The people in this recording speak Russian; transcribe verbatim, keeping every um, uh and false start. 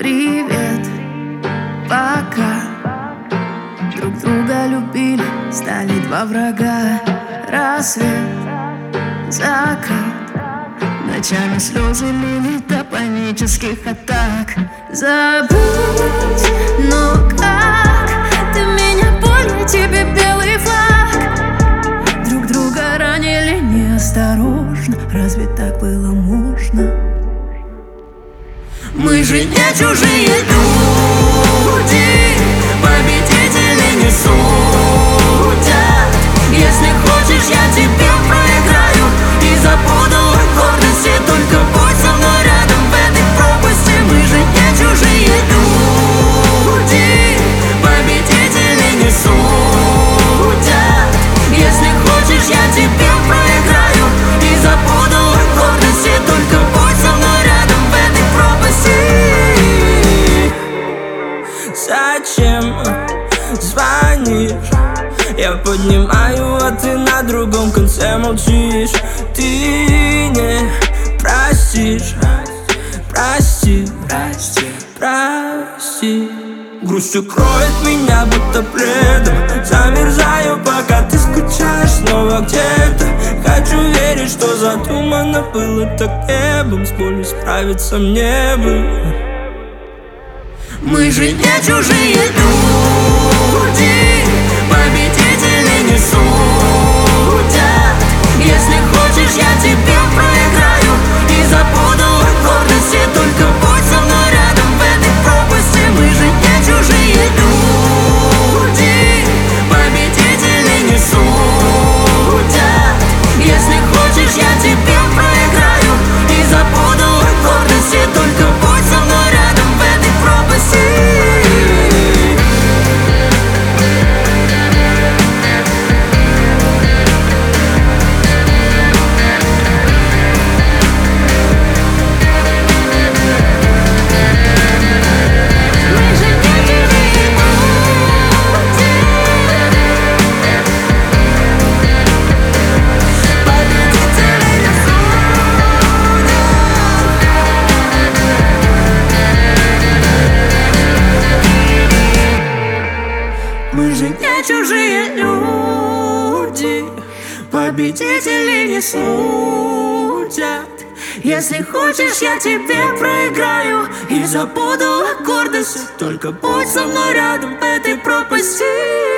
Привет, пока. Друг друга любили, стали два врага. Рассвет, закат, ночами слезы лили до панических атак. Забудь, но как ты меня понял, тебе белый флаг. Друг друга ранили неосторожно, разве так было можно? Мы же не чужие люди, победители не судят. Если хочешь, я тебе проиграю и забуду о гордости. Только будь со мной рядом в этой пропасти. Мы же не чужие люди, победители не судят. Если хочешь, я тебе проиграю и забуду о гордости. Только будь со мной рядом в этой пропасти. Зачем звонишь? Я поднимаю, а ты на другом конце молчишь. Ты не простишь. Прости, прости, прости. Грустью кроет меня будто пледом. Замерзаю, пока ты скучаешь снова где-то. Хочу верить, что задумано было так небом. С болью справиться мне бы. Мы же не чужие люди, победители не судят. Если хочешь, я тебе проиграю и забуду о гордости. Только будь со мной рядом в этой пропасти. Мы же не чужие люди, победители не судят. Если хочешь, я тебе проиграю и забуду о гордости. Только будь со мной рядом в этой пропасти. Мы же не чужие люди, победители не судят. Если хочешь, я тебе проиграю и забуду о гордости. Только будь со мной рядом в этой пропасти.